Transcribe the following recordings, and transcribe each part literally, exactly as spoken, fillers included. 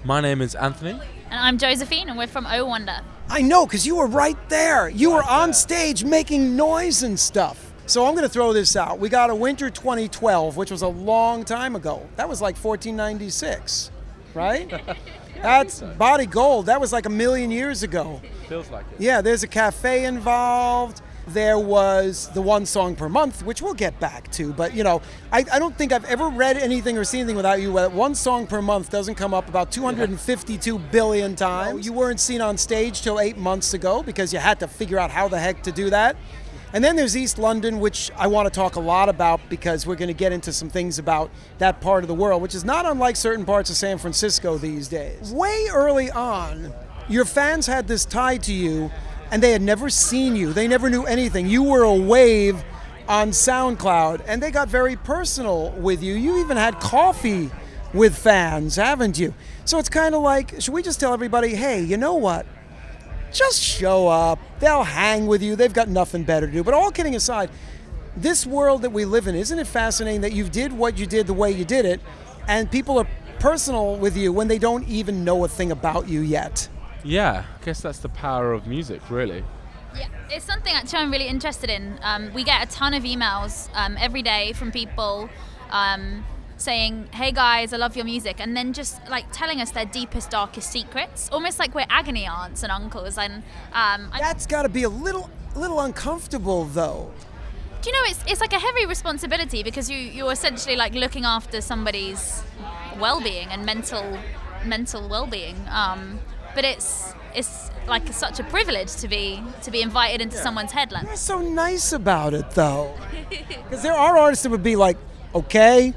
My name is Anthony. And I'm Josephine, and we're from Oh Wonder. I know, because you were right there. You were on stage making noise and stuff. So I'm going to throw this out. We got a Winter twenty twelve, which was a long time ago. That was like fourteen ninety-six, right? That's Body Gold. That was like a million years ago. Feels like it. Yeah, there's a cafe involved. There was the one song per month, which we'll get back to. But, you know, I, I don't think I've ever read anything or seen anything without you where one song per month doesn't come up about two hundred fifty-two billion times. You weren't seen on stage till eight months ago because you had to figure out how the heck to do that. And then there's East London, which I want to talk a lot about because we're going to get into some things about that part of the world, which is not unlike certain parts of San Francisco these days. Way early on, your fans had this tie to you, and they had never seen you. They never knew anything. You were a wave on SoundCloud, and they got very personal with you. You even had coffee with fans, haven't you? So it's kind of like, should we just tell everybody, hey, you know what? Just show up. They'll hang with you. They've got nothing better to do. But all kidding aside, this world that we live in, isn't it fascinating that you did what you did the way you did it, and people are personal with you when they don't even know a thing about you yet? Yeah, I guess that's the power of music, really. Yeah, it's something actually I'm really interested in. Um, we get a ton of emails um, every day from people um, saying, hey guys, I love your music, and then just like telling us their deepest, darkest secrets, almost like we're agony aunts and uncles. And um, That's got to be a little little uncomfortable, though. Do you know, it's it's like a heavy responsibility because you, you're essentially like looking after somebody's well-being and mental mental well-being. Um, but it's it's like such a privilege to be to be invited into yeah. someone's headline. You're so nice about it, though. Because there are artists that would be like, okay,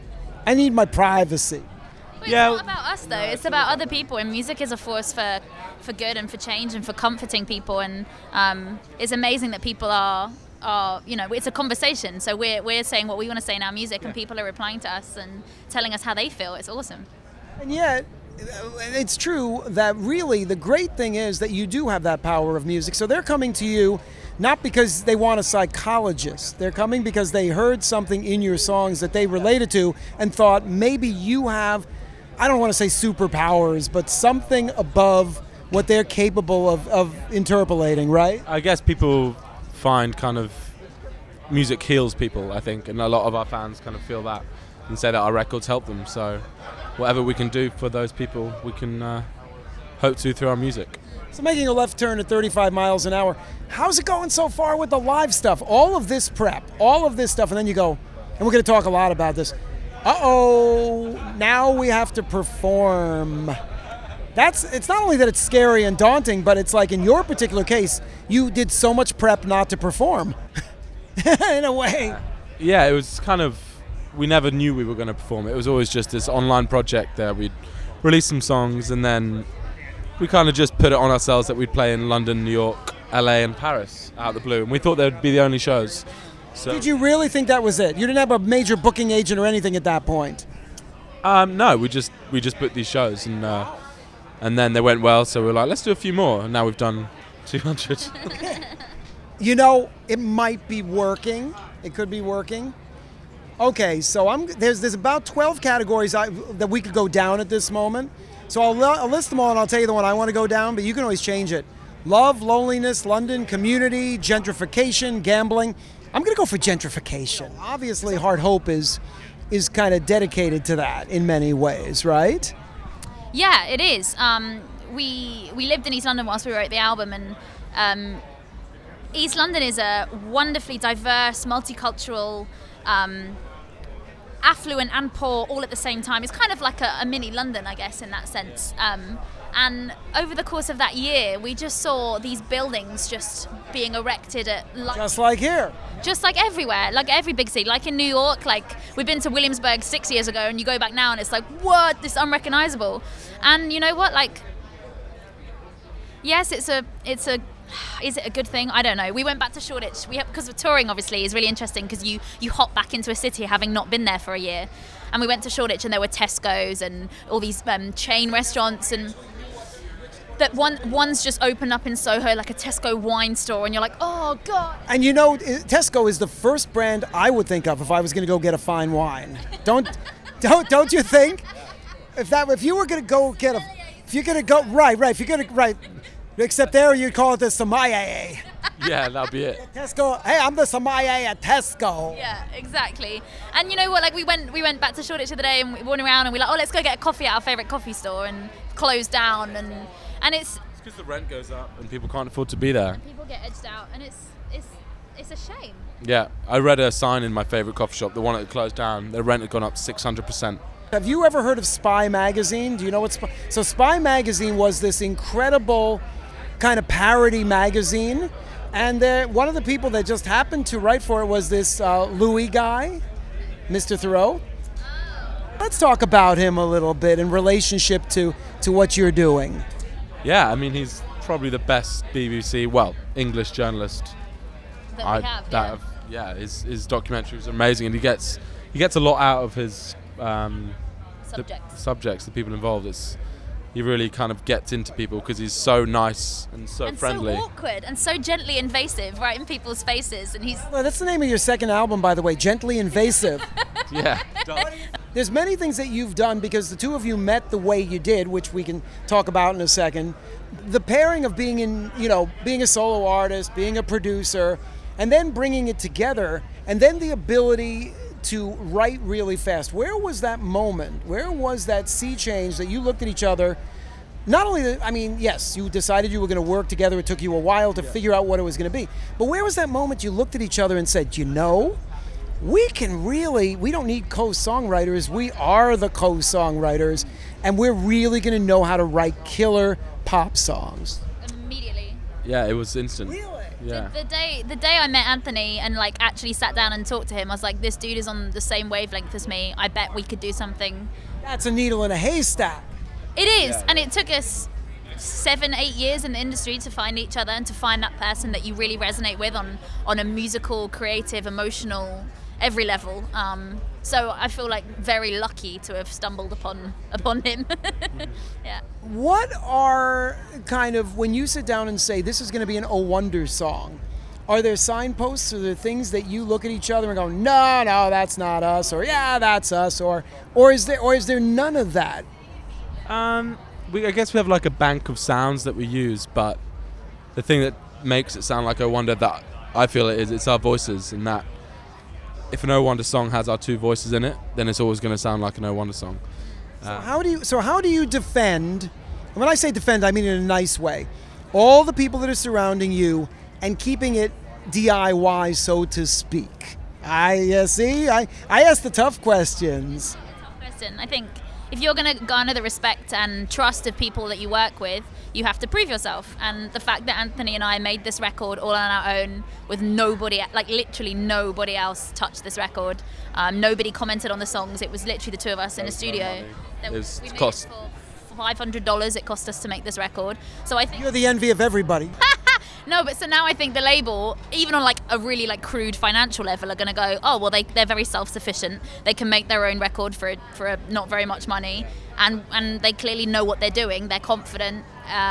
I need my privacy. Well, yeah. It's not about us, though. It's about other people, and music is a force for, for good and for change and for comforting people. And um, it's amazing that people are, are, you know, it's a conversation. So we're we're saying what we want to say in our music, yeah. and people are replying to us and telling us how they feel. It's awesome. And yet, it's true that really the great thing is that you do have that power of music. So they're coming to you not because they want a psychologist. They're coming because they heard something in your songs that they related to and thought maybe you have, I don't want to say superpowers, but something above what they're capable of, of interpolating, right? I guess people find kind of music heals people, I think, and a lot of our fans kind of feel that and say that our records help them. So whatever we can do for those people, we can uh, hope to through our music. So making a left turn at thirty-five miles an hour, how's it going so far with the live stuff? All of this prep, all of this stuff, and then you go, and we're going to talk a lot about this. Uh-oh, now we have to perform. That's, it's not only that it's scary and daunting, but it's like in your particular case, you did so much prep not to perform, in a way. Yeah, it was kind of, we never knew we were going to perform. It was always just this online project there. We'd release some songs, and then we kind of just put it on ourselves that we'd play in London, New York, L A, and Paris out of the blue. And we thought they'd be the only shows. So, did you really think that was it? You didn't have a major booking agent or anything at that point? Um, no, we just we just booked these shows, and uh, and then they went well. So we were like, let's do a few more. And now we've done two hundred. Okay. You know, it might be working. It could be working. Okay, so I'm there's there's about twelve categories I, that we could go down at this moment. So I'll, I'll list them all, and I'll tell you the one I want to go down, but you can always change it. Love, loneliness, London, community, gentrification, gambling. I'm going to go for gentrification. Obviously, Hard Hope is is kind of dedicated to that in many ways, right? Yeah, it is. Um, we we lived in East London whilst we wrote the album, and um, East London is a wonderfully diverse, multicultural, um, affluent and poor all at the same time. It's kind of like a, a mini London, I guess, in that sense. Um, and over the course of that year, we just saw these buildings just being erected at like, just like here, just like everywhere, like every big city, like in New York. Like we've been to Williamsburg six years ago, and you go back now, and it's like, what? This is unrecognizable. And you know what? Like, yes, it's a, it's a. Is it a good thing? I don't know. We went back to Shoreditch. We have, because of touring, obviously, is really interesting because you you hop back into a city having not been there for a year. And we went to Shoreditch, and there were Tesco's and all these um, chain restaurants, and that one one's just opened up in Soho, like a Tesco wine store, and you're like, oh god. And you know, Tesco is the first brand I would think of if I was going to go get a fine wine. Don't don't don't you think? if that if you were gonna go get a, if you're gonna go right, right, if you're gonna right, except there you'd call it the Samaye. Yeah, that'll be it. Tesco. Hey, I'm the Samaye at Tesco. Yeah, exactly. And you know what? Like we went, we went back to Shoreditch the other day, and we went around, and we were like, oh, let's go get a coffee at our favourite coffee store, and closed down, and and it's. It's because the rent goes up and people can't afford to be there. And people get edged out, and it's it's it's a shame. Yeah, I read a sign in my favourite coffee shop, the one that closed down. The rent had gone up six hundred percent. Have you ever heard of Spy Magazine? Do you know what Spy? So Spy Magazine was this incredible kind of parody magazine. And uh, one of the people that just happened to write for it was this uh, Louis guy, Mister Thoreau. Let's talk about him a little bit in relationship to, to what you're doing. Yeah, I mean, he's probably the best B B C, well, English journalist. That I, we have, that yeah. have- yeah, his, his documentary was amazing, and he gets he gets a lot out of his um, the Subjects. subjects, the people involved. It's he really kind of gets into people because he's so nice and so and friendly. so awkward and so gently invasive, right in people's faces, and he's. Well, that's the name of your second album, by the way, Gently Invasive. Yeah. There's many things that you've done because the two of you met the way you did, which we can talk about in a second. The pairing of being in, you know, being a solo artist, being a producer, and then bringing it together, and then the ability to write really fast. Where was that moment? Where was that sea change that you looked at each other? Not only, the, I mean, yes, you decided you were going to work together. It took you a while to figure out what it was going to be. But where was that moment you looked at each other and said, you know, we can really, we don't need co-songwriters. We are the co-songwriters, and we're really going to know how to write killer pop songs. Immediately. Yeah, it was instant. Really? Yeah. The, the day the day I met Anthony and like actually sat down and talked to him, I was like, this dude is on the same wavelength as me. I bet we could do something. That's a needle in a haystack. It is, Yeah. and it took us seven, eight years in the industry to find each other and to find that person that you really resonate with on on a musical, creative, emotional, every level. Um, so I feel like very lucky to have stumbled upon upon him. Yeah. What are kind of, when you sit down and say, this is going to be an Oh Wonder song, are there signposts, are there things that you look at each other and go, no, no, that's not us, or yeah, that's us, or or is there or is there none of that? Um, we, I guess we have like a bank of sounds that we use, but the thing that makes it sound like Oh Wonder, that I feel it is, it's our voices, and that if an Oh Wonder song has our two voices in it, then it's always going to sound like an Oh Wonder song. So how do you so how do you defend, and when I say defend, I mean in a nice way, all the people that are surrounding you and keeping it D I Y, so to speak? I uh, see. I I ask the tough questions. Tough question. I think if you're going to garner the respect and trust of people that you work with, you have to prove yourself. And the fact that Anthony and I made this record all on our own with nobody, like literally nobody else touched this record. Um, nobody commented on the songs. It was literally the two of us in a studio. That It was we made cost- it for five hundred dollars it cost us to make this record. So I think You're the envy of everybody. no, but so now I think the label, even on like a really like crude financial level, are going to go, oh well, they they're very self-sufficient. They can make their own record for for a, not very much money, and and they clearly know what they're doing. They're confident,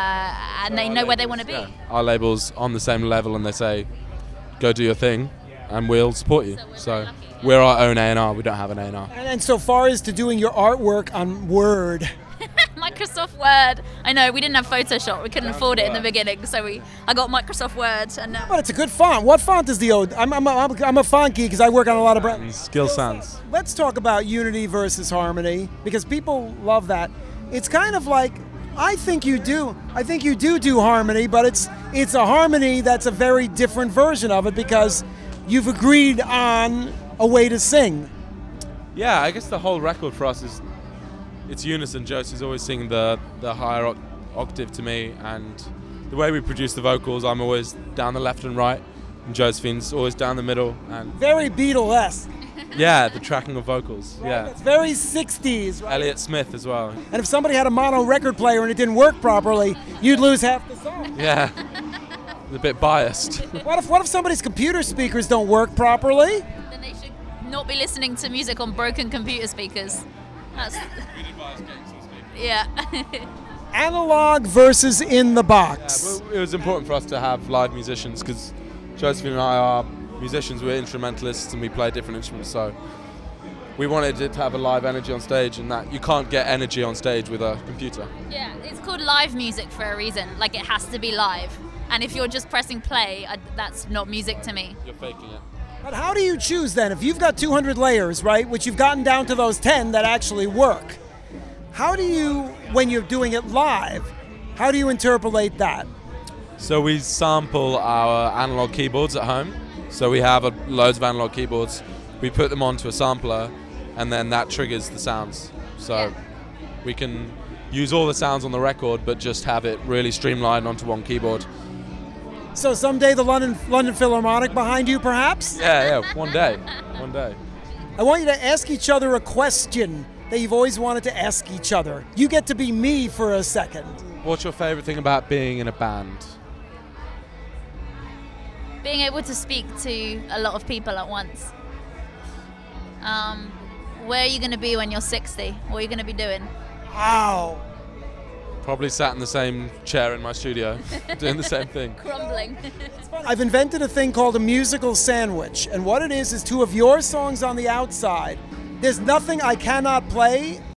uh, and they Our know where they want labels, to be. yeah. Our label's on the same level, and they say, go do your thing, and we'll support you. So we're So very lucky, yeah. we're our own A and R. We don't have an A and R. And, and so far as to doing your artwork on Word, Microsoft Word. I know we didn't have Photoshop. We couldn't afford it in the beginning, so we I got Microsoft Word, and uh, but it's a good font. What font is the O? I'm I'm a, I'm a font geek because I work on a lot of brands. Skill Sans. Let's talk about unity versus harmony because people love that. It's kind of like, I think you do. I think you do do harmony, but it's it's a harmony that's a very different version of it because you've agreed on a way to sing. Yeah, I guess the whole record for us is it's unison. Josie's always singing the the higher oc- octave to me, and the way we produce the vocals, I'm always down the left and right, and Josephine's always down the middle. And Very Beatlesque. yeah, the tracking of vocals. Yeah, It's very sixties. Right? Elliott Smith as well. And if somebody had a mono record player and it didn't work properly, you'd lose half the song. Yeah, a bit biased. What if what if somebody's computer speakers don't work properly? then they should not be listening to music on broken computer speakers. That's yeah. Analog versus in the Yeah, box. well, it was important for us to have live musicians because Josephine and I are musicians. We're instrumentalists and we play different instruments. So we wanted it to have a live energy on stage, and that you can't get energy on stage with a computer. Yeah, it's called live music for a reason. Like, it has to be live. And if you're just pressing play, I, that's not music to me. You're faking it. But how do you choose then? If you've got two hundred layers, right, which you've gotten down to those ten that actually work, how do you, when you're doing it live, how do you interpolate that? So we sample our analog keyboards at home. So we have a, loads of analog keyboards. We put them onto a sampler, and then that triggers the sounds. So Yeah. we can use all the sounds on the record, but just have it really streamlined onto one keyboard. So someday the London London Philharmonic behind you, perhaps? Yeah, yeah, one day, one day. I want you to ask each other a question that you've always wanted to ask each other. You get to be me for a second. What's your favorite thing about being in a band? Being able to speak to a lot of people at once. Um, where are you going to be when you're sixty? What are you going to be doing? Wow. Probably sat in the same chair in my studio, doing the same thing. Crumbling. I've invented a thing called a musical sandwich, and what it is is two of your songs on the outside. There's nothing I cannot play